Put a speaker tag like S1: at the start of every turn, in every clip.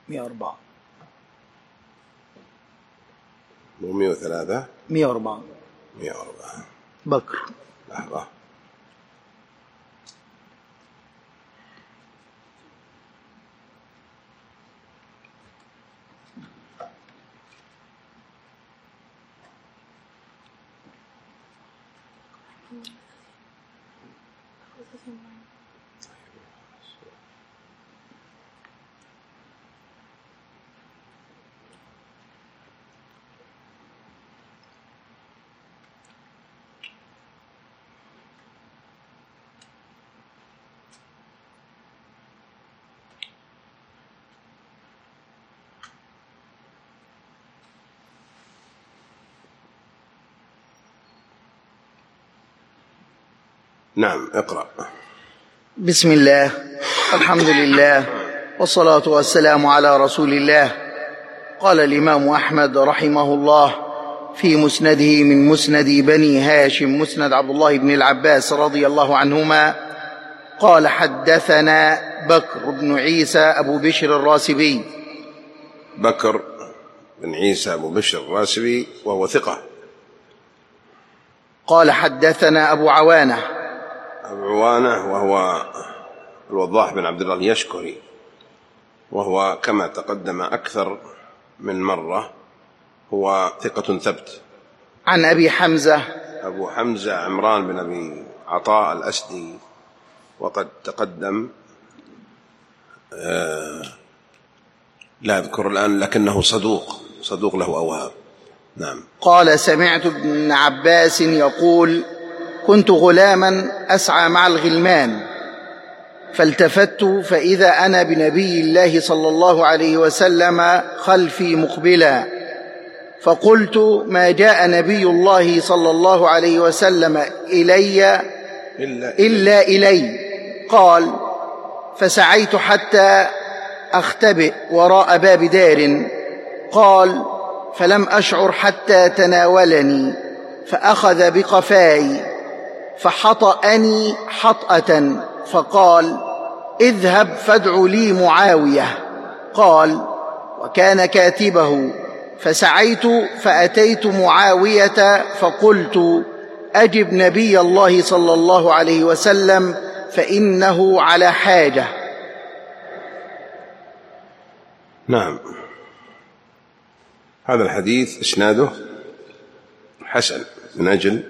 S1: 104.
S2: مو 103.
S1: 104. بكر.
S2: لحظة. نعم، اقرأ.
S1: بسم الله، الحمد لله، والصلاة والسلام على رسول الله. قال الإمام أحمد رحمه الله في مسنده من مسند بني هاشم، مسند عبد الله بن العباس رضي الله عنهما، قال: حدثنا بكر بن عيسى أبو بشر الراسبي.
S2: بكر بن عيسى أبو بشر الراسبي وهو ثقة.
S1: قال: حدثنا أبو عوانة.
S2: أبو عوانة وهو الوضاح بن عبد الله اليشكري، وهو كما تقدم أكثر من مرة هو ثقة ثبت.
S1: عن أبي حمزة.
S2: أبو حمزة عمران بن أبي عطاء الأسدي، وقد تقدم لا أذكر الآن، لكنه صدوق له أوهام. نعم.
S1: قال: سمعت ابن عباس يقول: كنت غلاما أسعى مع الغلمان، فالتفت فإذا أنا بنبي الله صلى الله عليه وسلم خلفي مقبلا، فقلت: ما جاء نبي الله صلى الله عليه وسلم إلي إلا إلي. قال: فسعيت حتى أختبئ وراء باب دار. قال: فلم أشعر حتى تناولني فأخذ بقفاي فحطأني حطأة، فقال: اذهب فادع لي معاوية. قال: وكان كاتبه. فسعيت فأتيت معاوية فقلت: أجب نبي الله صلى الله عليه وسلم فإنه على حاجة.
S2: نعم. هذا الحديث إسناده حسن من أجل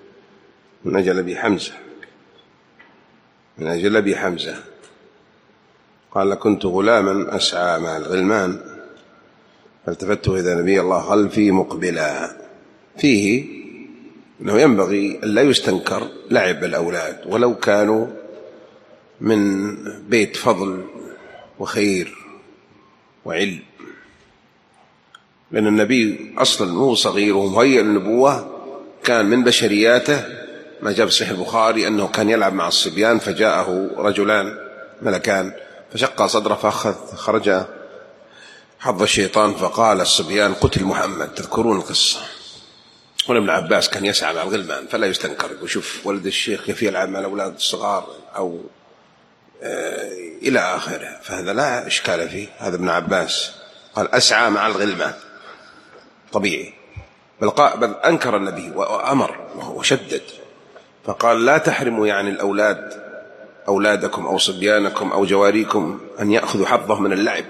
S2: أبي حمزة. قال: كنت غلاما أسعى مع الغلمان فالتفت إذا نبي الله خلفي مقبلا. فيه أنه ينبغي أن لا يستنكر لعب الأولاد ولو كانوا من بيت فضل وخير وعلم، لأن النبي أصلا هو صغير ومهيئ للنبوة، كان من بشرياته ما جاء في صحيح البخاري أنه كان يلعب مع الصبيان، فجاءه رجلان ملكان فشق صدره فخرج حظ الشيطان، فقال الصبيان: قتل محمد. تذكرون القصة. ابن عباس كان يسعى مع الغلمان فلا يستنكر، وشوف ولد الشيخ كيف يلعب مع الأولاد الصغار أو إلى آخره، فهذا لا إشكال فيه. هذا ابن عباس قال: أسعى مع الغلمان، طبيعي. بل أنكر النبي وأمر وشدد، فقال: لا تحرموا يعني أولادكم أو صبيانكم أو جواريكم أن يأخذوا حظه من اللعب،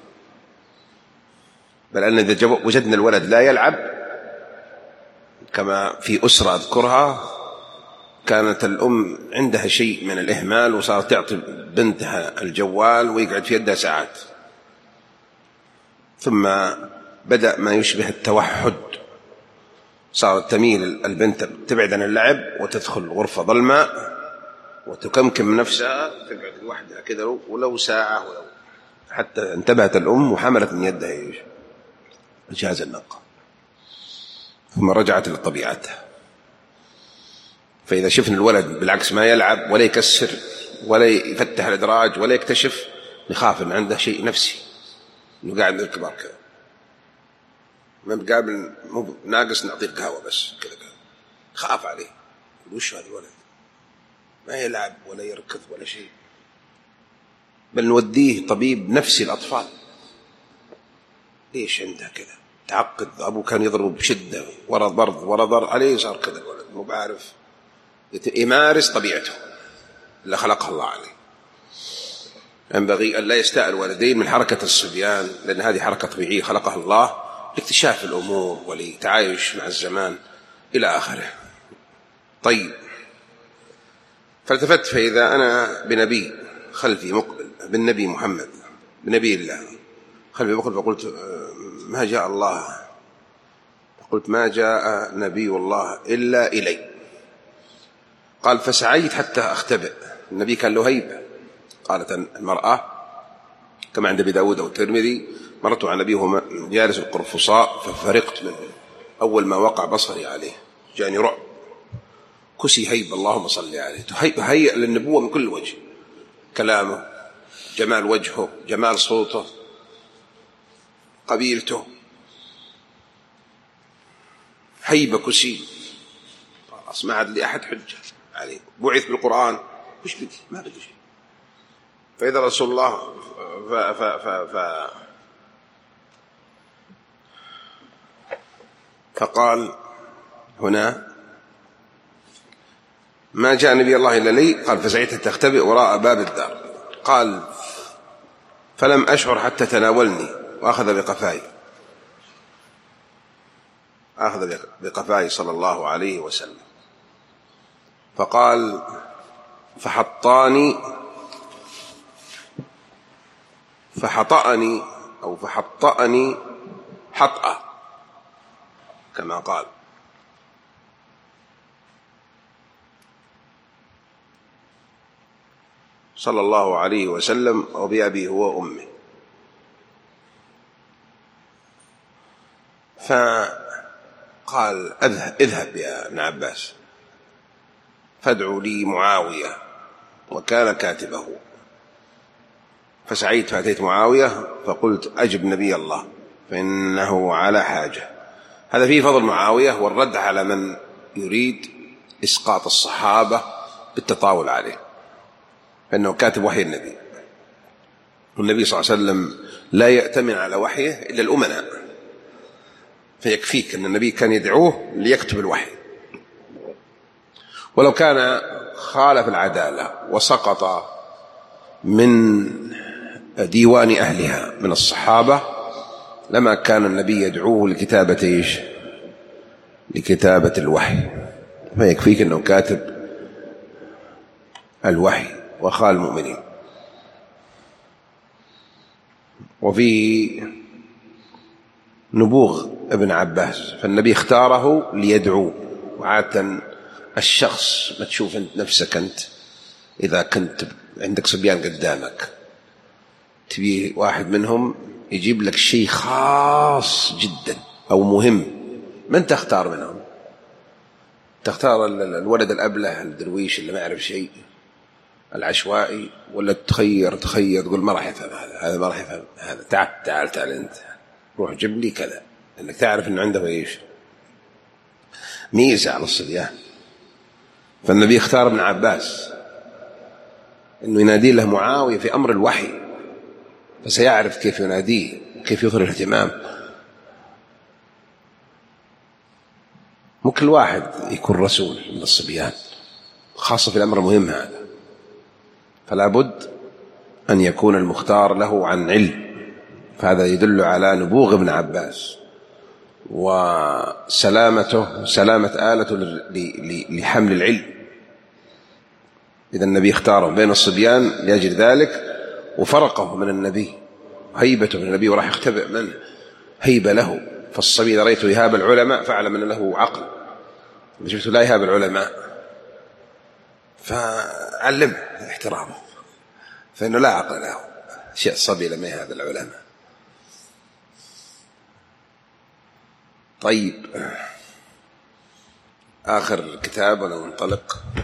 S2: بل أن إذا وجدنا الولد لا يلعب، كما في أسرة أذكرها كانت الأم عندها شيء من الإهمال وصارت تعطي بنتها الجوال ويقعد في يدها ساعات، ثم بدأ ما يشبه التوحد، صارت تميل البنت تبعد عن اللعب وتدخل غرفة ظلمة وتكمكم نفسها، تقعد لوحدها كذا ولو ساعة حتى انتبهت الأم وحملت من يدها جهاز النقة، ثم رجعت لطبيعتها. فإذا شفنا الولد بالعكس ما يلعب ولا يكسر ولا يفتح الإدراج ولا يكتشف، نخاف أن عنده شيء نفسي، إنه قاعد من الكبار كذا، ما بقابل ناقص نعطيه قهوة بس كذا، خاف عليه. وش هذا الولد ما يلعب ولا يركض ولا شيء، بل نوديه طبيب نفسي الأطفال ليش عنده كذا تعقد؟ أبوه كان يضرب بشدة ورا ضرب ورا ضرب عليه، صار كذا الولد مو بعرف يمارس طبيعته اللي خلقها الله عليه. ينبغي أن لا يستاء الوالدين من حركة الصبيان، لأن هذه حركة طبيعية خلقها الله لاكتشاف الأمور ولتعايش مع الزمان إلى آخره. طيب، فالتفت فإذا أنا بنبي خلفي مقبل، بالنبي محمد بنبي الله خلفي مقبل، فقلت ما جاء الله، قلت ما جاء نبي الله إلا إلي. قال فسعيت حتى أختبئ. النبي كان له هيبة. قالت المرأة كما عند أبي داود أو الترمذي: مرت على نبي وهو جالس القرفصاء ففرقت منه، أول ما وقع بصري عليه جاني رعب، كسي هيبة اللهم صل عليه، هيئ للنبوة من كل وجه، كلامه، جمال وجهه، جمال صوته، قبيلته، هيبة كسي، خلاص ما عاد لي أحد حجة عليه، بعث بالقرآن وش بدي؟ ما بدي شيء. فإذا رسول الله فقال هنا ما جاء نبي الله إلا لي. قال فسعيت تختبئ وراء باب الدار. قال فلم أشعر حتى تناولني وأخذ بقفاي، أخذ بقفاي صلى الله عليه وسلم، فقال فحطأني حطأ كما قال، صلى الله عليه وسلم وبأبيه هو أمه. فقال اذهب يا ابن عباس فادعوا لي معاوية، وكان كاتبه. فسعيت فأتيت معاوية فقلت أجب نبي الله فإنه على حاجة. هذا فيه فضل معاوية والرد على من يريد إسقاط الصحابة بالتطاول عليه، فإنه كاتب وحي النبي، والنبي صلى الله عليه وسلم لا يأتمن على وحيه إلا الأمناء، فيكفيك أن النبي كان يدعوه ليكتب الوحي، ولو كان خالف العدالة وسقط من ديوان أهلها من الصحابة لما كان النبي يدعوه لكتابة لكتابة الوحي، فيكفيك أنه كاتب الوحي وخال المؤمنين. وفيه نبوغ ابن عباس، فالنبي اختاره ليدعوه. وعادة الشخص ما تشوف أنت نفسك، أنت إذا كنت عندك صبيان قدامك تبي واحد منهم يجيب لك شيء خاص جدا أو مهم، من تختار منهم؟ تختار الولد الأبله الدرويش اللي ما يعرف شيء العشوائي، ولا تخير تقول ما راح يفهم هذا ما راح يفهم هذا، تعال أنت روح جيب لي كذا، لأنك تعرف أنه عنده إيش ميزة على الصبيان. فالنبي اختار ابن عباس أنه ينادي له معاوية في أمر الوحي، فسيعرف كيف يناديه وكيف يظهر الاهتمام. مو كل واحد يكون رسول من الصبيان، خاصة في الأمر المهم هذا، فلا بد أن يكون المختار له عن علم. فهذا يدل على نبوغ ابن عباس وسلامته، سلامة آلته لحمل العلم. إذا النبي اختاره بين الصبيان لأجل ذلك، وفرقه من النبي، هيبته من النبي، وراح يختبئ منه هيبة له. فالصبي إذا رأيته يهاب العلماء فاعلم أن له عقل، إذا شفته لا يهاب العلماء فعلمه احترامه، فإنه لا عقل له، شيء الصبي لما يهاب العلماء. طيب، آخر الكتاب وننطلق.